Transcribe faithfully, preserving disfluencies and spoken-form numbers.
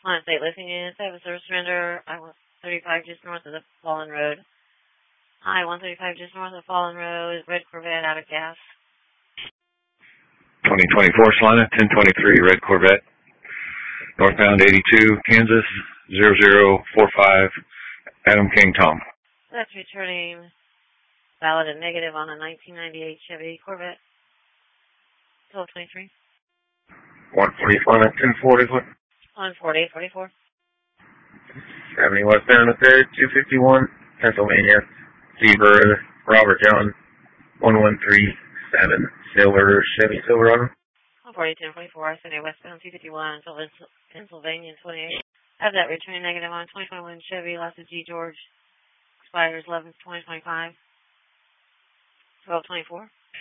On state listing units, I have a service surrender. I want thirty-five just north of the Fallen Road. I one thirty-five just north of Fallen Road. Red Corvette out of gas. twenty twenty-four Salina, ten twenty-three Red Corvette. Northbound eighty-two, Kansas, zero zero four five, Adam King Tom. That's returning valid and negative on a nineteen ninety-eight Chevy Corvette. twelve twenty-three. one forty-four, ten forty, what? one forty, forty-four. seventy westbound at third, two fifty-one, Pennsylvania. Seabird, Robert John, one one three seven, Silver, Chevy Silverado. one forty, ten forty-four, seventy westbound, two fifty-one, Pennsylvania, twenty-eight. I have that returning negative on twenty twenty-one Chevy, lots of G George. Expires eleven twenty twenty-five. twelve twenty-four.